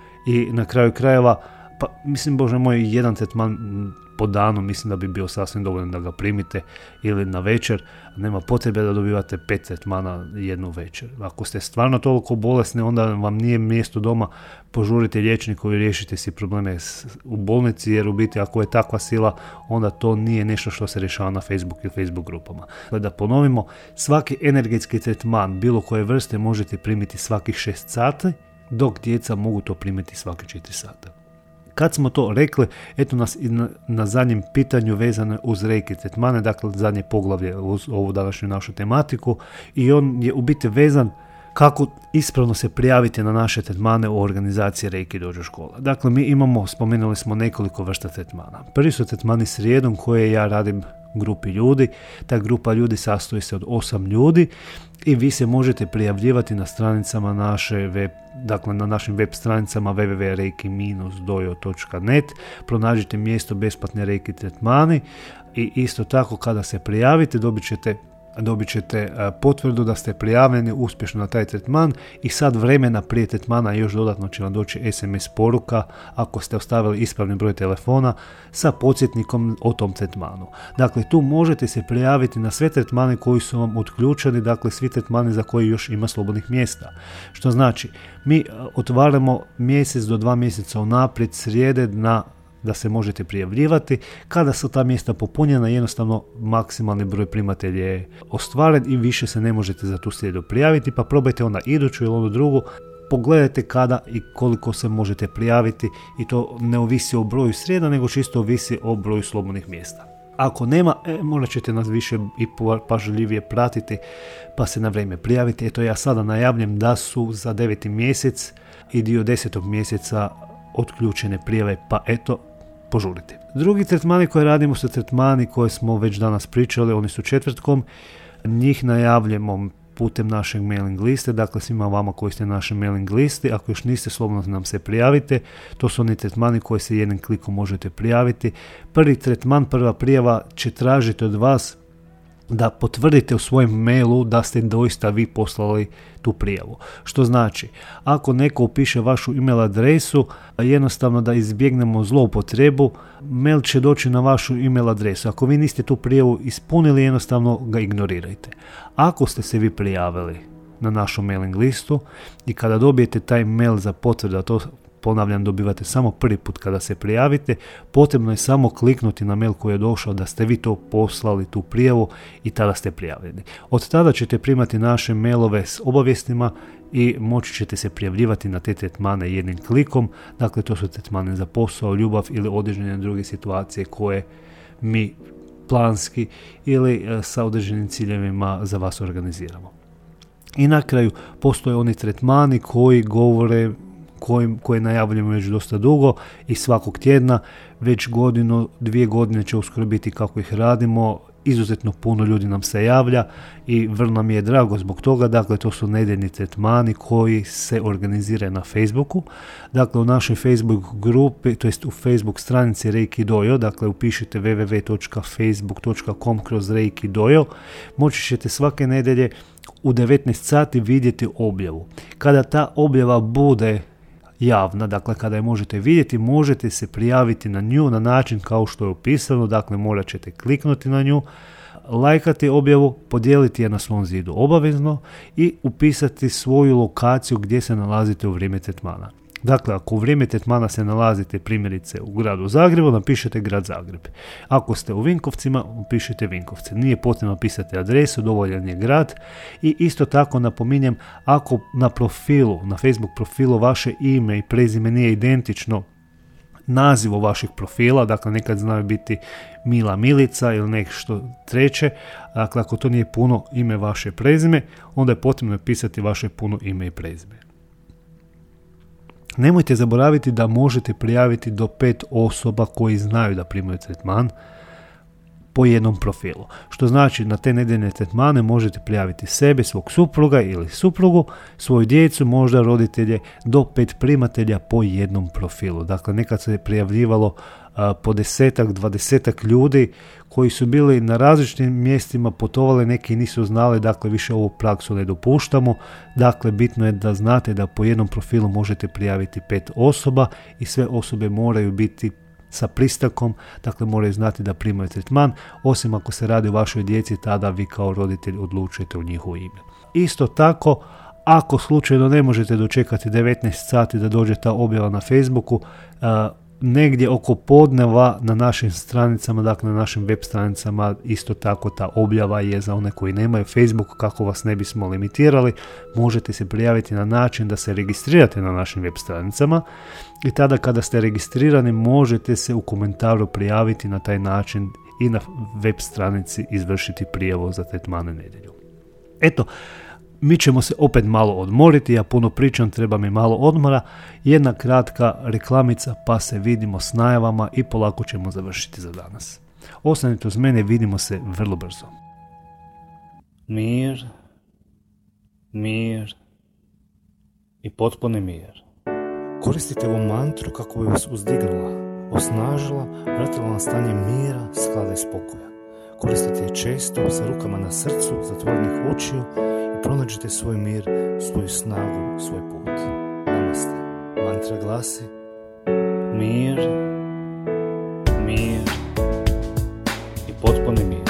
I na kraju krajeva, pa mislim, Bože moj, jedan tretman po danu mislim da bi bio sasvim dovoljno da ga primite ili na večer, nema potrebe da dobivate pet tretmana jednu večer. Ako ste stvarno toliko bolesni, onda vam nije mjesto doma, požurite liječniku i riješite si probleme u bolnici, jer u biti ako je takva sila, onda to nije nešto što se rješava na Facebook ili Facebook grupama. Da ponovimo, svaki energetski tretman bilo koje vrste možete primiti svakih šest sati, dok djeca mogu to primiti svake četiri sata. Kad smo to rekli, eto nas i na, na zadnjem pitanju vezano uz reiki tretmane, dakle zadnje poglavlje uz ovu današnju našu tematiku, i on je u biti vezan kako ispravno se prijaviti na naše tretmane u organizaciji Reiki Dojo škola. Dakle, mi imamo, spomenuli smo nekoliko vrsta tretmana. Prvi su tretmani srijedom koje ja radim grupi ljudi. Ta grupa ljudi sastoji se od osam ljudi i vi se možete prijavljivati na stranicama naše web, dakle na našim web stranicama w w w točka reiki dash dojo točka net. Pronađite mjesto besplatne reiki tretmani i isto tako kada se prijavite dobit ćete dobit ćete potvrdu da ste prijavljeni uspješno na taj tretman i sad vremena prije tretmana još dodatno će vam doći es em es poruka ako ste ostavili ispravni broj telefona sa podsjetnikom o tom tretmanu. Dakle, tu možete se prijaviti na sve tretmane koji su vam otključeni, dakle svi tretmani za koji još ima slobodnih mjesta. Što znači, mi otvaramo mjesec do dva mjeseca unaprijed srijede na da se možete prijavljivati. Kada su ta mjesta popunjena, jednostavno maksimalni broj primatelja je ostvaren i više se ne možete za tu srijedu prijaviti, pa probajte onda iduću ili onu drugu, pogledajte kada i koliko se možete prijaviti i to ne ovisi o broju srijeda, nego čisto ovisi o broju slobodnih mjesta. Ako nema, e, morat ćete nas više i pažljivije pratiti, pa se na vrijeme prijaviti. Eto, ja sada najavljam da su za deveti mjesec i dio desetog mjeseca otključene prijave, pa eto, požurite. Drugi tretmani koje radimo su tretmani koje smo već danas pričali, oni su četvrtkom, njih najavljamo putem našeg mailing liste, dakle svima vama koji ste na našem mailing listi, ako još niste, slobodno nam se prijavite. To su oni tretmani koji se jednim klikom možete prijaviti. Prvi tretman, prva prijava će tražiti od vas da potvrdite u svojem mailu da ste doista vi poslali tu prijavu. Što znači, ako neko upiše vašu email adresu, jednostavno da izbjegnemo zloupotrebu, mail će doći na vašu email adresu. Ako vi niste tu prijavu ispunili, jednostavno ga ignorirajte. Ako ste se vi prijavili na našu mailing listu i kada dobijete taj mail za potvrdu, to ponavljam, dobivate samo prvi put kada se prijavite, potrebno je samo kliknuti na mail koji je došao da ste vi to poslali, tu prijavu, i tada ste prijavljeni. Od tada ćete primati naše mailove s obavijestima i moći ćete se prijavljivati na te tretmane jednim klikom. Dakle, to su tretmane za posao, ljubav ili određene druge situacije koje mi planski ili sa određenim ciljevima za vas organiziramo. I na kraju postoje oni tretmani koji govore Koji, koje najavljujemo već dosta dugo i svakog tjedna, već godinu, dvije godine će uskoro biti kako ih radimo. Izuzetno puno ljudi nam se javlja i vrlo nam je drago zbog toga. Dakle, to su nedeljni tretmani koji se organiziraju na Facebooku. Dakle, u našoj Facebook grupi, to jest u Facebook stranici Reiki Dojo, dakle upišite w w w točka facebook točka com kroz Reiki Dojo, moći ćete svake nedelje u devetnaest sati vidjeti objavu. Kada ta objava bude javna, dakle kada je možete vidjeti, možete se prijaviti na nju na način kao što je opisano. Dakle, morat ćete kliknuti na nju, lajkati objavu, podijeliti je na svom zidu obavezno i upisati svoju lokaciju gdje se nalazite u vrijeme tretmana. Dakle, ako u vrijeme tretmana se nalazite primjerice u gradu Zagrebu, napišete grad Zagreb. Ako ste u Vinkovcima, upišete Vinkovce. Nije potrebno pisati adresu, dovoljan je grad. I isto tako napominjem, ako na profilu, na Facebook profilu vaše ime i prezime nije identično nazivu vašeg profila, dakle nekad znaju biti Mila Milica ili nešto treće, dakle ako to nije puno ime vaše prezime, onda je potrebno pisati vaše puno ime i prezime. Nemojte zaboraviti da možete prijaviti do pet osoba koji znaju da primaju tretman po jednom profilu. Što znači, na te nedeljne tretmane možete prijaviti sebe, svog supruga ili suprugu, svoju djecu, možda roditelje, do pet primatelja po jednom profilu. Dakle, nekad se je prijavljivalo a, po desetak, dvadesetak ljudi koji su bili na različitim mjestima, putovali, neki nisu znali, dakle više ovu praksu ne dopuštamo. Dakle, bitno je da znate da po jednom profilu možete prijaviti pet osoba i sve osobe moraju biti sa pristankom, dakle moraju znati da primaju tretman, osim ako se radi o vašoj djeci, tada vi kao roditelj odlučujete u njihovo ime. Isto tako, ako slučajno ne možete dočekati devetnaest sati da dođe ta objava na Facebooku, a, negdje oko podneva na našim stranicama, dakle na našim web stranicama, isto tako ta objava je za one koji nemaju Facebook, kako vas ne bismo limitirali. Možete se prijaviti na način da se registrirate na našim web stranicama i tada kada ste registrirani možete se u komentaru prijaviti na taj način i na web stranici izvršiti prijavu za tretmane nedjelju. Eto, mi ćemo se opet malo odmoriti, ja puno pričam, treba mi malo odmora, jedna kratka reklamica pa se vidimo s najavama i polako ćemo završiti za danas. Ostanite uz mene, vidimo se vrlo brzo. Mir, mir i potpuni mir. Koristite ovu mantru kako bi vas uzdignula, osnažila, vratila na stanje mira, sklada i spokoja. Koristite je često sa rukama na srcu, zatvorenih očiju, i pronađite svoj mir, svoju snagu, svoj put. Namaste. Mantra glasi: mir, mir i potpuni mir.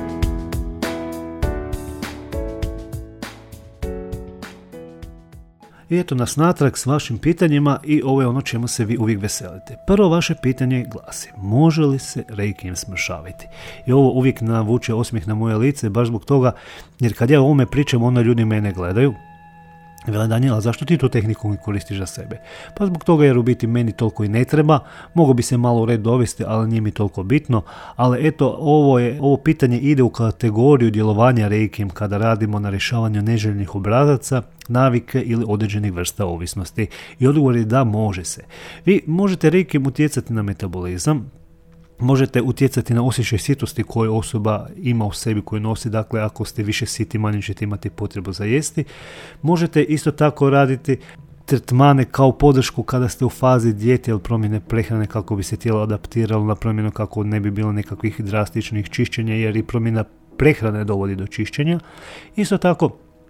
I eto nas natrag s vašim pitanjima i ovo je ono čemu se vi uvijek veselite. Prvo vaše pitanje glasi: može li se reikijem smršaviti? I ovo uvijek navuče osmijeh na moje lice, baš zbog toga, jer kad ja o ovome pričam, onda ljudi mene gledaju. Vela: Daniela, zašto ti tu tehniku ne koristiš za sebe? Pa zbog toga jer u biti meni toliko i ne treba, mogu bi se malo u red dovesti, ali nije mi toliko bitno. Ali eto, ovo, je, ovo pitanje ide u kategoriju djelovanja reikijem kada radimo na rješavanju neželjenih obrazaca, navike ili određenih vrsta ovisnosti. I odgovor je da, može se. Vi možete reikijem utjecati na metabolizam, Možete utjecati na osjećaj sitosti koju osoba ima u sebi, koju nosi, dakle ako ste više siti, manje ćete imati potrebu za jesti. Možete isto tako raditi tretmane kao podršku kada ste u fazi dijete ili promjene prehrane kako bi se tijelo adaptiralo na promjenu, kako ne bi bilo nekakvih drastičnih čišćenja, jer i promjena prehrane dovodi do čišćenja. Isto tako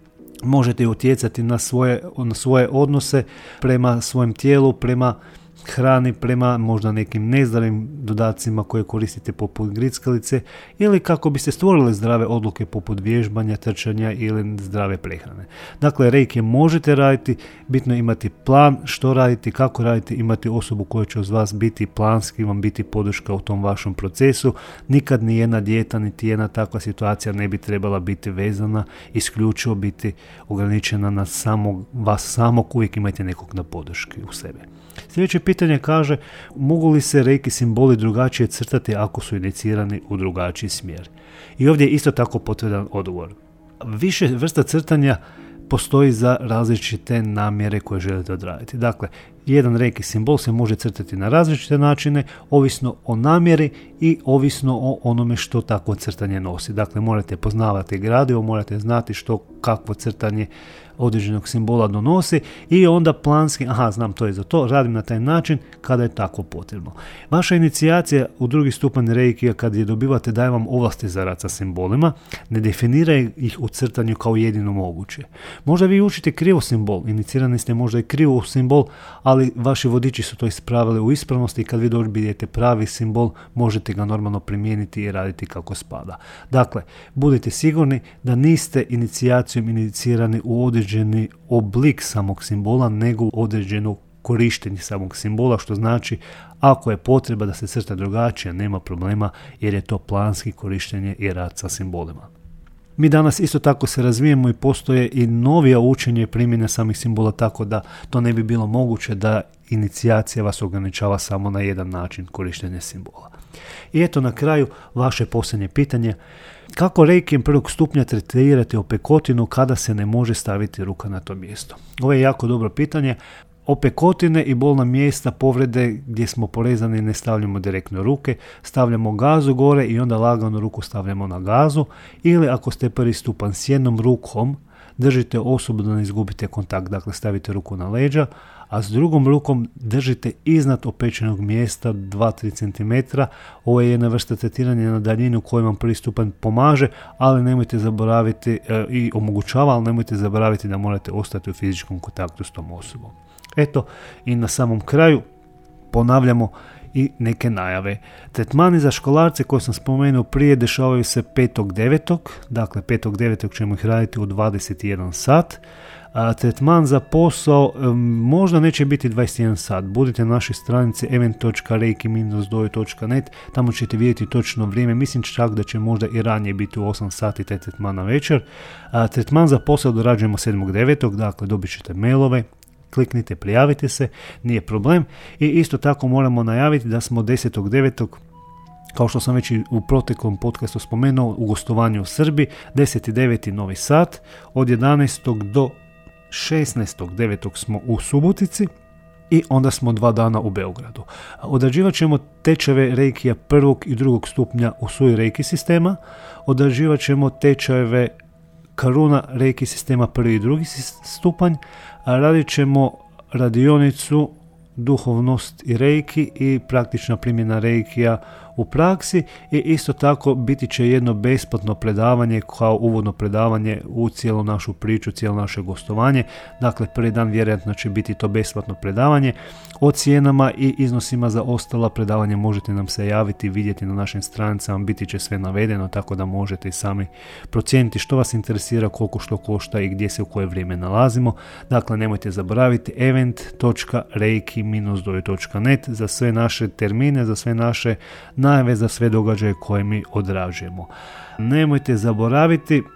možete utjecati na svoje, na svoje odnose prema svojem tijelu, prema hrani, prema možda nekim nezdravim dodacima koje koristite poput grickalice ili kako biste stvorili zdrave odluke poput vježbanja, trčanja ili zdrave prehrane. Dakle, reiki možete raditi, bitno je imati plan što raditi, kako raditi, imati osobu koja će uz vas biti planski, vam biti podrška u tom vašem procesu. Nikad ni jedna dijeta, niti jedna takva situacija ne bi trebala biti vezana, isključivo biti ograničena na samog, vas samog, uvijek imajte nekog na podrški u sebe. Sljedeće pitanje kaže, mogu li se reiki simboli drugačije crtati ako su inicirani u drugačiji smjer? I ovdje je isto tako potvrdan odgovor. Više vrsta crtanja postoji za različite namjere koje želite odraditi. Dakle, jedan reiki simbol se može crtati na različite načine, ovisno o namjeri i ovisno o onome što takvo crtanje nosi. Dakle, morate poznavati gradivo, morate znati što kakvo crtanje određenog simbola donosi i onda planski, aha, znam to je za to, radim na taj način kada je tako potrebno. Vaša inicijacija u drugi stupanj reikija kad je dobivate daje vam ovlasti za rad sa simbolima, ne definira ih u crtanju kao jedino moguće. Možda vi učite krivo simbol, inicirani ste možda i krivo simbol, ali vaši vodiči su to ispravili u ispravnosti i kad vi dobijete pravi simbol, možete ga normalno primijeniti i raditi kako spada. Dakle, budite sigurni da niste inicijacijom inicirani u određeni oblik samog simbola, nego u određeno korištenje samog simbola, što znači ako je potreba da se crta drugačije, nema problema jer je to planski korištenje i rad sa simbolima. Mi danas isto tako se razvijemo i postoje i novija učenje i primjene samih simbola, tako da to ne bi bilo moguće da inicijacija vas ograničava samo na jedan način korištenja simbola. I eto na kraju vaše posljednje pitanje. Kako reikijem prvog stupnja tretirati opekotinu kada se ne može staviti ruka na to mjesto? Ovo je jako dobro pitanje. Opekotine i bolna mjesta povrede gdje smo porezani ne stavljamo direktno ruke, stavljamo gazu gore i onda lagano ruku stavljamo na gazu, ili ako ste prvi stupanj s jednom rukom držite osobu da ne izgubite kontakt, dakle stavite ruku na leđa, a s drugom rukom držite iznad opečenog mjesta dva do tri centimetra. Ovo je jedna vrsta tretiranja na daljinu koji vam prvi stupanj pomaže, ali nemojte zaboraviti e, i omogućava, ali nemojte zaboraviti da morate ostati u fizičkom kontaktu s tom osobom. Eto, i na samom kraju ponavljamo i neke najave. Tretmani za školarce koje sam spomenuo prije dešavaju se petog devetog Dakle, petog devetog ćemo ih raditi u dvadeset jedan sat. A tretman za posao um, možda neće biti dvadeset jedan sat. Budite na našoj stranici event dot reiki dash dojo dot net, tamo ćete vidjeti točno vrijeme. Mislim čak da će možda i ranije biti u osam sati taj tretman na večer. A tretman za posao dorađujemo sedmog devetog Dakle, dobit ćete mailove. Kliknite, prijavite se, nije problem. I isto tako moramo najaviti da smo desetog devetog kao što sam već i u proteklom podcastu spomenuo, u gostovanju u Srbiji, deseti deveti Novi Sad, od jedanaestog do šesnaestog devetog smo u Subotici i onda smo dva dana u Beogradu. Odrađivat ćemo tečajeve reikija prvog i drugog stupnja u Sui reiki sistema, odrađivat ćemo tečajeve Karuna reiki sistema prvi i drugi stupanj, a radit ćemo radionicu duhovnost i reiki i praktična primjena reikija u praksi i isto tako biti će jedno besplatno predavanje kao uvodno predavanje u cijelu našu priču, cijelo naše gostovanje. Dakle, prvi dan vjerojatno će biti to besplatno predavanje. O cijenama i iznosima za ostala predavanja možete nam se javiti, vidjeti na našim stranicama, biti će sve navedeno, tako da možete i sami procijeniti što vas interesira, koliko što košta i gdje se u koje vrijeme nalazimo. Dakle, nemojte zaboraviti event dot reiki dash dojo dot net za sve naše termine, za sve naše najave, za sve događaje koje mi odrađujemo. Nemojte zaboraviti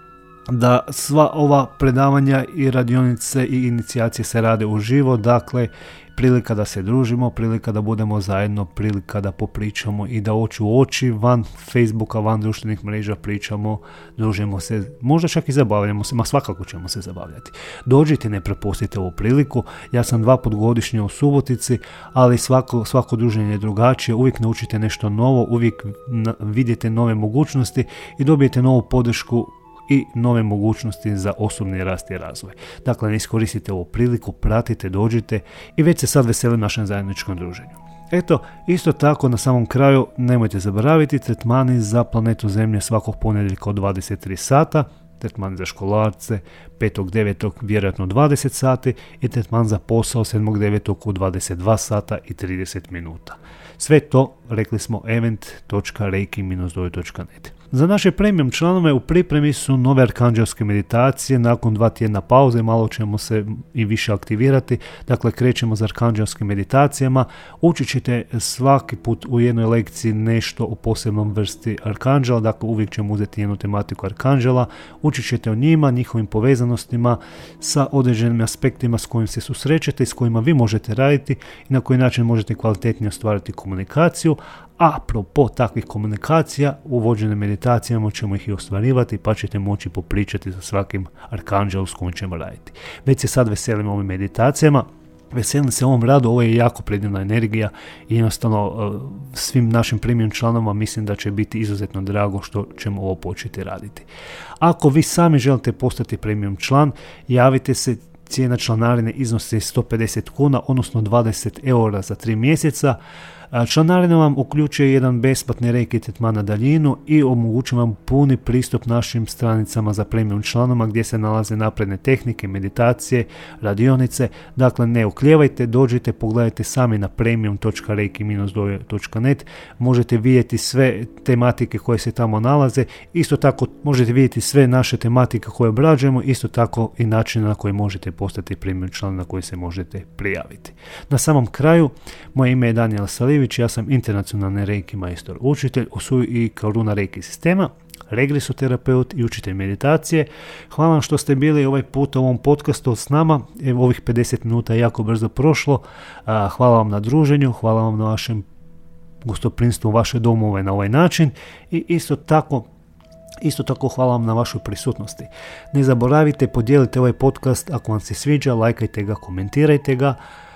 da sva ova predavanja i radionice i inicijacije se rade uživo, dakle prilika da se družimo, prilika da budemo zajedno, prilika da popričamo i da oči u oči van Facebooka, van društvenih mreža pričamo, družimo se, možda čak i zabavljamo se, ma svakako ćemo se zabavljati. Dođite, ne prepustite ovu priliku, ja sam dva put godišnje u Subotici, ali svako, svako druženje je drugačije, uvijek naučite nešto novo, uvijek na, vidite nove mogućnosti i dobijete novu podršku i nove mogućnosti za osobni rast i razvoj. Dakle, ne iskoristite ovu priliku, pratite, dođite i već se sad veselim našem zajedničkom druženju. Eto, isto tako na samom kraju nemojte zaboraviti tretmani za planetu Zemlje svakog ponedjeljka od dvadeset tri sata, tretman za školarce petog devetog vjerojatno dvadeset sati i tretman za posao sedmog devetog u dvadeset dva sata i trideset minuta. Sve to, rekli smo, event točka reiki dash dojo točka net. Za naše premium članove u pripremi su nove arkanđelske meditacije. Nakon dva tjedna pauze malo ćemo se i više aktivirati. Dakle, krećemo za arkanđelskim meditacijama. Učit ćete svaki put u jednoj lekciji nešto o posebnom vrsti arkanđela. Dakle, uvijek ćemo uzeti jednu tematiku arkanđela. Učit ćete o njima, njihovim povezanostima sa određenim aspektima s kojim se susrećete i s kojima vi možete raditi i na koji način možete kvalitetnije ostvariti komunikaciju. A apropo takvih komunikacija, uvođene meditacijama ćemo ih i ostvarivati, pa ćete moći popričati sa svakim arkanđelom s kojim ćemo raditi. Već se sad veselim ovim meditacijama, veselim se ovom radu, ovo je jako predivna energija i jednostavno svim našim premium članovima mislim da će biti izuzetno drago što ćemo ovo početi raditi. Ako vi sami želite postati premium član, javite se. Cijena članarine iznosi sto pedeset kuna, odnosno dvadeset eura za tri mjeseca. Članarina vam uključuje jedan besplatni reiki tretman na daljinu i omogućuje vam puni pristup našim stranicama za premium članoma gdje se nalaze napredne tehnike, meditacije, radionice. Dakle, ne oklijevajte, dođite, pogledajte sami na premium točka reiki dash dojo točka net. Možete vidjeti sve tematike koje se tamo nalaze. Isto tako možete vidjeti sve naše tematike koje obrađujemo, isto tako i način na koji možete postati premium član na koji se možete prijaviti. Na samom kraju, moje ime je Danijel Salivić. Ja sam internacionalni reiki majstor učitelj, Usui i Karuna reiki sistema, regresoterapeut i učitelj meditacije. Hvala vam što ste bili ovaj put u ovom podcastu s nama. Evo, ovih pedeset minuta je jako brzo prošlo. Hvala vam na druženju, hvala vam na vašem gostoprinstvu, vaše domove na ovaj način i isto tako Isto tako hvala vam na vašoj prisutnosti. Ne zaboravite, podijelite ovaj podcast ako vam se sviđa, lajkajte ga, komentirajte ga.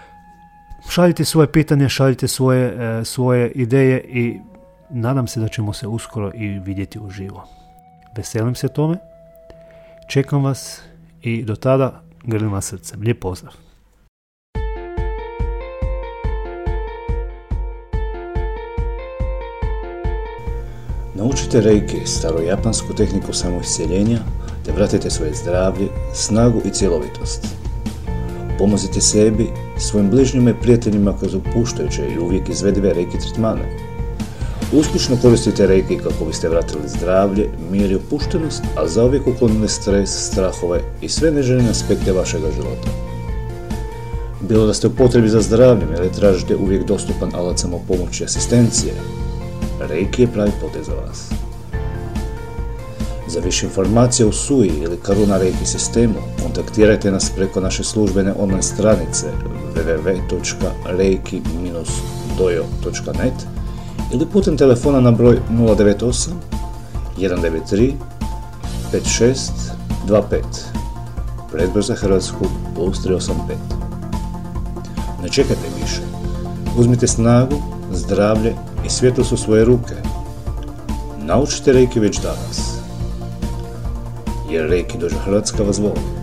Šaljite svoje pitanje, šaljite svoje, e, svoje ideje i nadam se da ćemo se uskoro i vidjeti uživo. Veselim se tome, čekam vas i do tada grlim vas srcem. Lijep pozdrav! Naučite reiki, starojapansku tehniku samoiscjeljenja, te vratite svoje zdravlje, snagu i cjelovitost. Pomozite sebi, svojim bližnjima i prijateljima kroz opuštajuće i uvijek izvedive reiki tretmane. Uspješno koristite reiki kako biste vratili zdravlje, mir i opuštenost, a zauvijek uklonili stres, strahove i sve neželjene aspekte vašega života. Bilo da ste u potrebi za zdravljem ili tražite uvijek dostupan alat samopomoći i asistencije, reiki je pravi potez za vas. Za više informacija o Usui ili Karuna reiki sistemu, kontaktirajte nas preko naše službene online stranice w w w točka reiki dash dojo točka net ili putem telefona na broj nula devet osam jedan devet tri pet šest dva pet, predbroj za Hrvatsku plus tri osam pet. Ne čekajte više. Uzmite snagu, zdravlje i svjetlost u svoje ruke. Naučite reiki već danas. Jer reiki dođe Hrvatska vas voli.